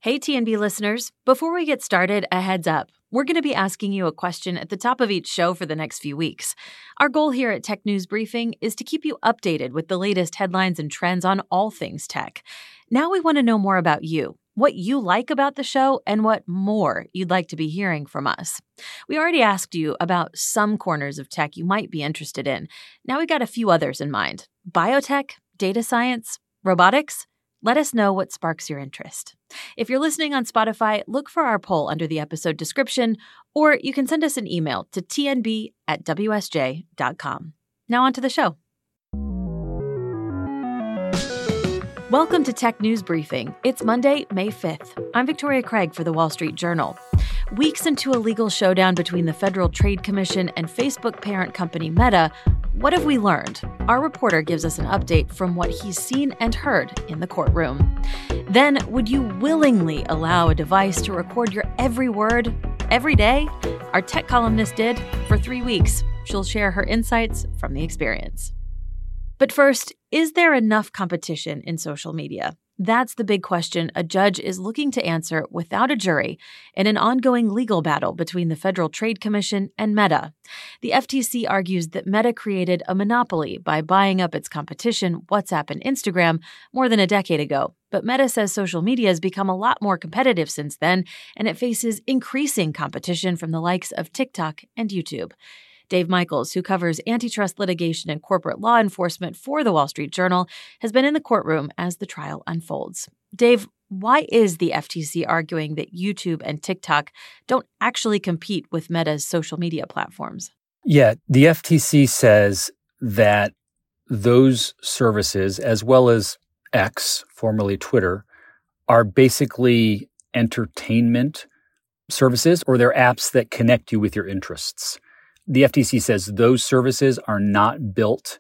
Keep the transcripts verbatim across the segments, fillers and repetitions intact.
Hey, T N B listeners. Before we get started, a heads up. We're going to be asking you a question at the top of each show for the next few weeks. Our goal here at Tech News Briefing is to keep you updated with the latest headlines and trends on all things tech. Now we want to know more about you, what you like about the show, and what more you'd like to be hearing from us. We already asked you about some corners of tech you might be interested in. Now we've got a few others in mind. Biotech, data science, robotics? Let us know what sparks your interest. If you're listening on Spotify, look for our poll under the episode description, or you can send us an email to t n b at w s j dot com. Now on to the show. Welcome to Tech News Briefing. It's Monday, May fifth. I'm Victoria Craig for The Wall Street Journal. Weeks into a legal showdown between the Federal Trade Commission and Facebook parent company Meta, what have we learned? Our reporter gives us an update from what he's seen and heard in the courtroom. Then, would you willingly allow a device to record your every word, every day? Our tech columnist did for three weeks. She'll share her insights from the experience. But first, is there enough competition in social media? That's the big question a judge is looking to answer without a jury in an ongoing legal battle between the Federal Trade Commission and Meta. The F T C argues that Meta created a monopoly by buying up its competition, WhatsApp and Instagram, more than a decade ago. But Meta says social media has become a lot more competitive since then, and it faces increasing competition from the likes of TikTok and YouTube. Dave Michaels, who covers antitrust litigation and corporate law enforcement for The Wall Street Journal, has been in the courtroom as the trial unfolds. Dave, why is the F T C arguing that YouTube and TikTok don't actually compete with Meta's social media platforms? Yeah, the F T C says that those services, as well as X, formerly Twitter, are basically entertainment services, or they're apps that connect you with your interests. The F T C says those services are not built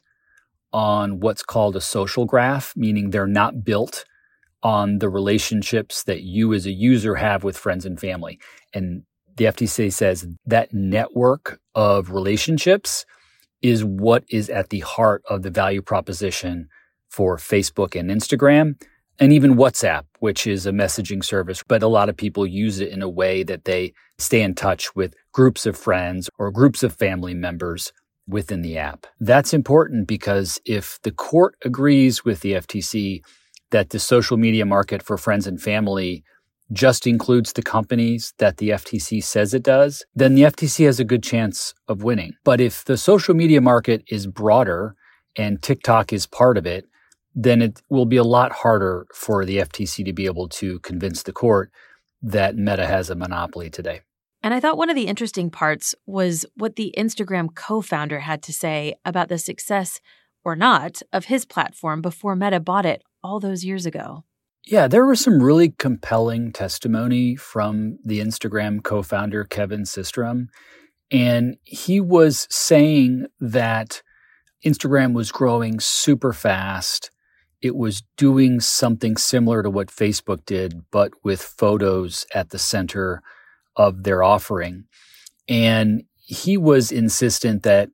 on what's called a social graph, meaning they're not built on the relationships that you as a user have with friends and family. And the F T C says that network of relationships is what is at the heart of the value proposition for Facebook and Instagram, and even WhatsApp, which is a messaging service. But a lot of people use it in a way that they stay in touch with groups of friends or groups of family members within the app. That's important because if the court agrees with the F T C that the social media market for friends and family just includes the companies that the F T C says it does, then the F T C has a good chance of winning. But if the social media market is broader and TikTok is part of it, then it will be a lot harder for the F T C to be able to convince the court that Meta has a monopoly today. And I thought one of the interesting parts was what the Instagram co-founder had to say about the success or not of his platform before Meta bought it all those years ago. Yeah, there was some really compelling testimony from the Instagram co-founder, Kevin Systrom. And he was saying that Instagram was growing super fast. It was doing something similar to what Facebook did, but with photos at the center of their offering. And he was insistent that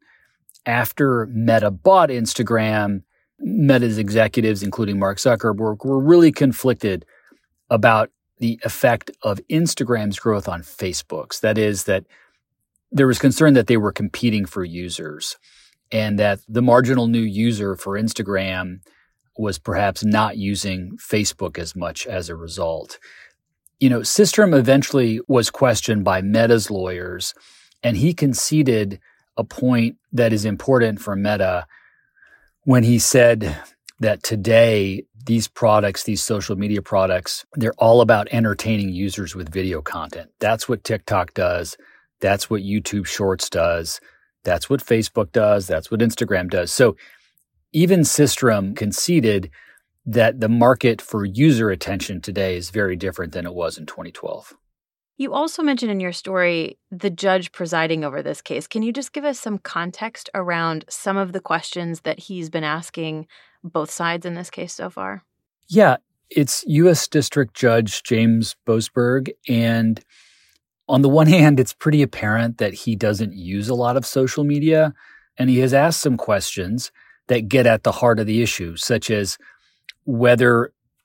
after Meta bought Instagram, Meta's executives, including Mark Zuckerberg, were really conflicted about the effect of Instagram's growth on Facebook's. That is, that there was concern that they were competing for users and that the marginal new user for Instagram was perhaps not using Facebook as much as a result. You know, Systrom eventually was questioned by Meta's lawyers, and he conceded a point that is important for Meta when he said that today these products, these social media products, they're all about entertaining users with video content. That's what TikTok does. That's what YouTube Shorts does. That's what Facebook does. That's what Instagram does. So even Systrom conceded that the market for user attention today is very different than it was in twenty twelve. You also mentioned in your story the judge presiding over this case. Can you just give us some context around some of the questions that he's been asking both sides in this case so far? Yeah, it's U S District Judge James Boasberg. And on the one hand, it's pretty apparent that he doesn't use a lot of social media. And he has asked some questions that get at the heart of the issue, such as whether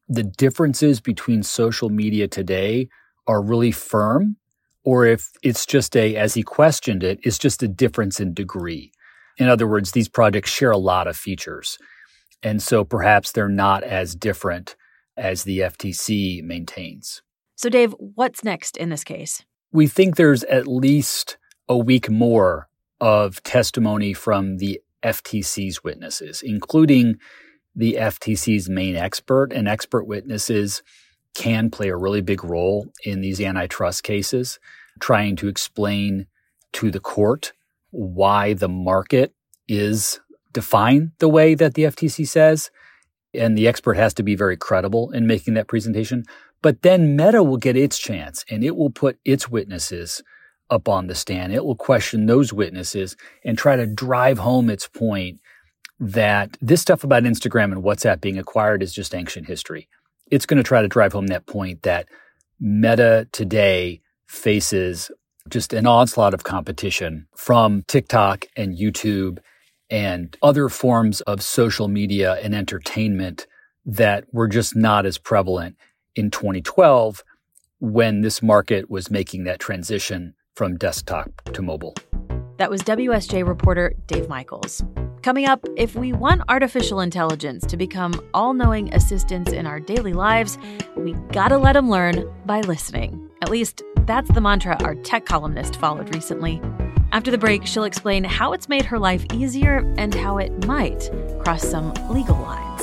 the differences between social media today are really firm, or if it's just a, as he questioned it, it's just a difference in degree. In other words, these projects share a lot of features. And so perhaps they're not as different as the F T C maintains. So, Dave, what's next in this case? We think there's at least a week more of testimony from the F T C's witnesses, including the F T C's main expert. And expert witnesses can play a really big role in these antitrust cases, trying to explain to the court why the market is defined the way that the F T C says. And the expert has to be very credible in making that presentation. But then Meta will get its chance, and it will put its witnesses up on the stand. It will question those witnesses and try to drive home its point that this stuff about Instagram and WhatsApp being acquired is just ancient history. It's going to try to drive home that point that Meta today faces just an onslaught of competition from TikTok and YouTube and other forms of social media and entertainment that were just not as prevalent in twenty twelve when this market was making that transition from desktop to mobile. That was W S J reporter Dave Michaels. Coming up, if we want artificial intelligence to become all-knowing assistants in our daily lives, we gotta let them learn by listening. At least, that's the mantra our tech columnist followed recently. After the break, she'll explain how it's made her life easier and how it might cross some legal lines.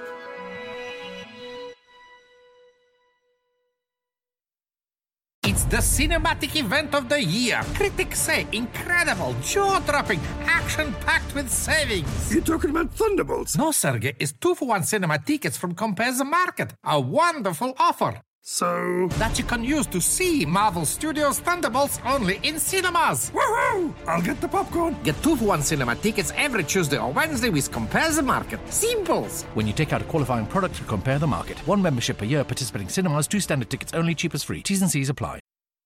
It's the cinematic event of the year. Critics say incredible, jaw-dropping, action-packed with savings. You're talking about Thunderbolts? No, Sergey, it's two for one cinema tickets from Compare the Market. A wonderful offer. So? That you can use to see Marvel Studios' Thunderbolts only in cinemas. Woohoo! I'll get the popcorn. Get two for one cinema tickets every Tuesday or Wednesday with Compare the Market. Simples. When you take out a qualifying product, Compare the Market. One membership per year, participating cinemas, two standard tickets only, cheap as free. T's and C's apply.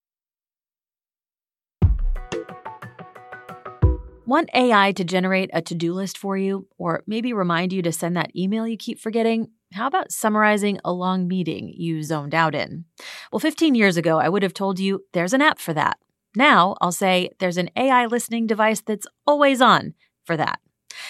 Want A I to generate a to-do list for you, or maybe remind you to send that email you keep forgetting? How about summarizing a long meeting you zoned out in? Well, fifteen years ago, I would have told you there's an app for that. Now, I'll say there's an A I listening device that's always on for that.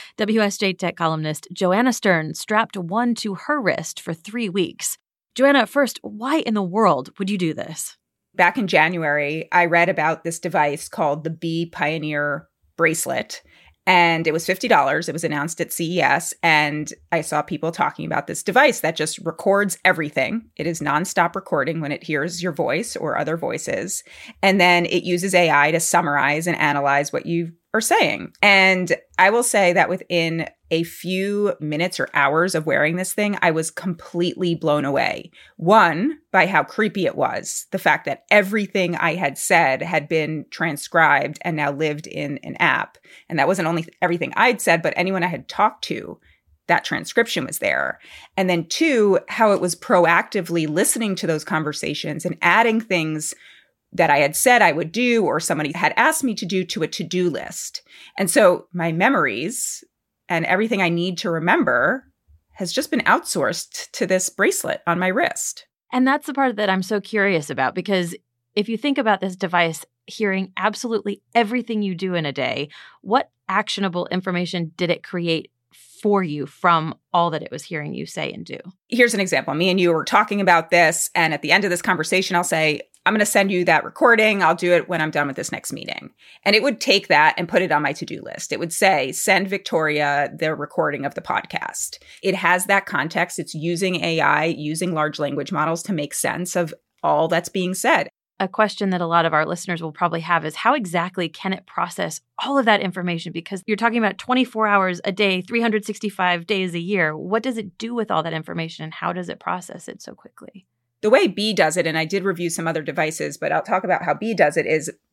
W S J Tech columnist Joanna Stern strapped one to her wrist for three weeks. Joanna, first, why in the world would you do this? Back in January, I read about this device called the Be Pioneer bracelet, and it was fifty dollars. It was announced at C E S, and I saw people talking about this device that just records everything. It is nonstop recording when it hears your voice or other voices, and then it uses A I to summarize and analyze what you are saying. And I will say that within a few minutes or hours of wearing this thing, I was completely blown away. One, by how creepy it was. The fact that everything I had said had been transcribed and now lived in an app. And that wasn't only everything I'd said, but anyone I had talked to, that transcription was there. And then two, how it was proactively listening to those conversations and adding things that I had said I would do or somebody had asked me to do to a to-do list. And so my memories and everything I need to remember has just been outsourced to this bracelet on my wrist. And that's the part that I'm so curious about, because if you think about this device hearing absolutely everything you do in a day, what actionable information did it create for you from all that it was hearing you say and do? Here's an example. Me and you were talking about this, and at the end of this conversation, I'll say, I'm going to send you that recording. I'll do it when I'm done with this next meeting. And it would take that and put it on my to-do list. It would say, send Victoria the recording of the podcast. It has that context. It's using A I, using large language models to make sense of all that's being said. A question that a lot of our listeners will probably have is how exactly can it process all of that information? Because you're talking about twenty-four hours a day, three hundred sixty-five days a year. What does it do with all that information, and how does it process it so quickly? The way Be does it, and I did review some other devices, but I'll talk about how Be does it, is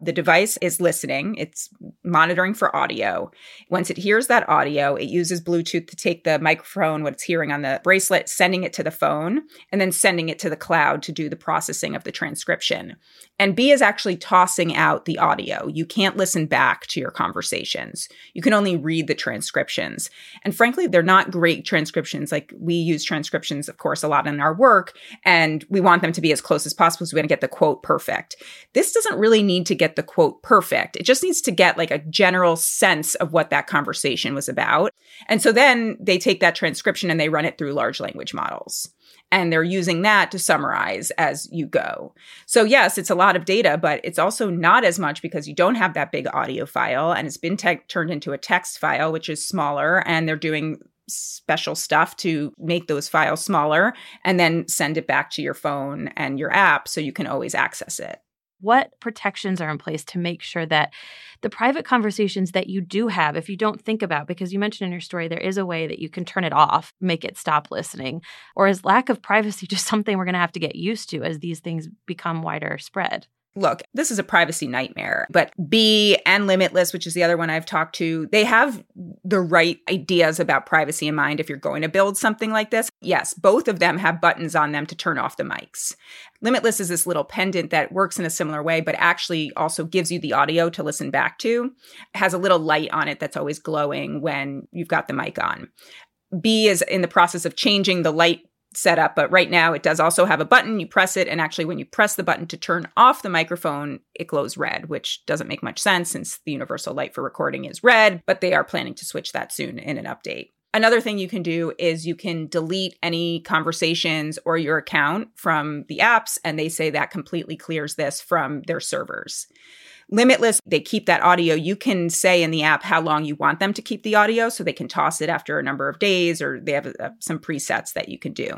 The device is listening. It's monitoring for audio. Once it hears that audio, it uses Bluetooth to take the microphone, what it's hearing on the bracelet, sending it to the phone, and then sending it to the cloud to do the processing of the transcription. And B is actually tossing out the audio. You can't listen back to your conversations. You can only read the transcriptions. And frankly, they're not great transcriptions. Like, we use transcriptions, of course, a lot in our work, and we want them to be as close as possible so we want to get the quote perfect. This doesn't really need to get the quote perfect. It just needs to get like a general sense of what that conversation was about. And so then they take that transcription and they run it through large language models. And they're using that to summarize as you go. So yes, it's a lot of data, but it's also not as much because you don't have that big audio file, and it's been te- turned into a text file, which is smaller, and they're doing special stuff to make those files smaller and then send it back to your phone and your app so you can always access it. What protections are in place to make sure that the private conversations that you do have, if you don't think about, because you mentioned in your story, there is a way that you can turn it off, make it stop listening, or is lack of privacy just something we're going to have to get used to as these things become wider spread? Look, this is a privacy nightmare, but B and Limitless, which is the other one I've talked to, they have the right ideas about privacy in mind if you're going to build something like this. Yes, both of them have buttons on them to turn off the mics. Limitless is this little pendant that works in a similar way, but actually also gives you the audio to listen back to. It has a little light on it that's always glowing when you've got the mic on. B is in the process of changing the light setup, but right now it does also have a button. You press it, and actually when you press the button to turn off the microphone, it glows red, which doesn't make much sense since the universal light for recording is red, but they are planning to switch that soon in an update. Another thing you can do is you can delete any conversations or your account from the apps, and they say that completely clears this from their servers. Limitless, they keep that audio. You can say in the app how long you want them to keep the audio, so they can toss it after a number of days, or they have uh, some presets that you can do.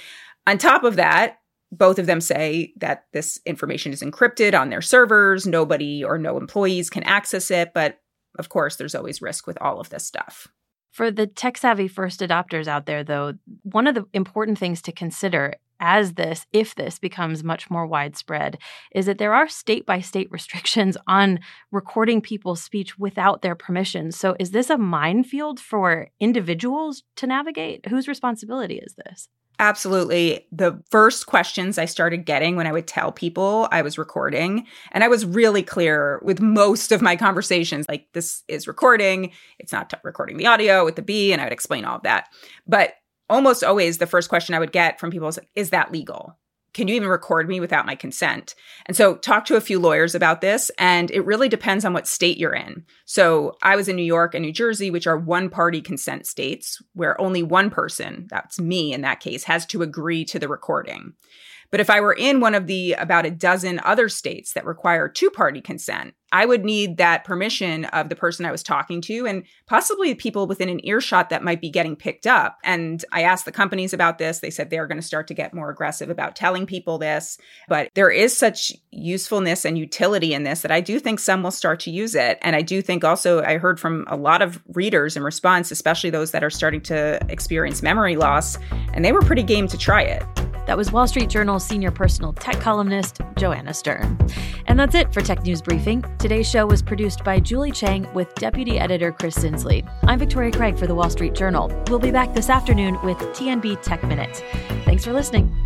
On top of that, both of them say that this information is encrypted on their servers. Nobody or no employees can access it. But of course, there's always risk with all of this stuff. For the tech-savvy first adopters out there, though, one of the important things to consider as this, if this becomes much more widespread, is that there are state-by-state restrictions on recording people's speech without their permission. So is this a minefield for individuals to navigate? Whose responsibility is this? Absolutely. The first questions I started getting when I would tell people I was recording, and I was really clear with most of my conversations, like, this is recording, it's not t- recording the audio with the B, and I would explain all of that. But almost always the first question I would get from people is, is that legal? Can you even record me without my consent? And so talk to a few lawyers about this, and it really depends on what state you're in. So I was in New York and New Jersey, which are one-party consent states, where only one person, that's me in that case, has to agree to the recording. But if I were in one of the about a dozen other states that require two-party consent, I would need that permission of the person I was talking to and possibly people within an earshot that might be getting picked up. And I asked the companies about this. They said they're going to start to get more aggressive about telling people this. But there is such usefulness and utility in this that I do think some will start to use it. And I do think also I heard from a lot of readers in response, especially those that are starting to experience memory loss, and they were pretty game to try it. That was Wall Street Journal senior personal tech columnist Joanna Stern. And that's it for Tech News Briefing. Today's show was produced by Julie Chang with deputy editor Chris Sinsley. I'm Victoria Craig for the Wall Street Journal. We'll be back this afternoon with T N B Tech Minute. Thanks for listening.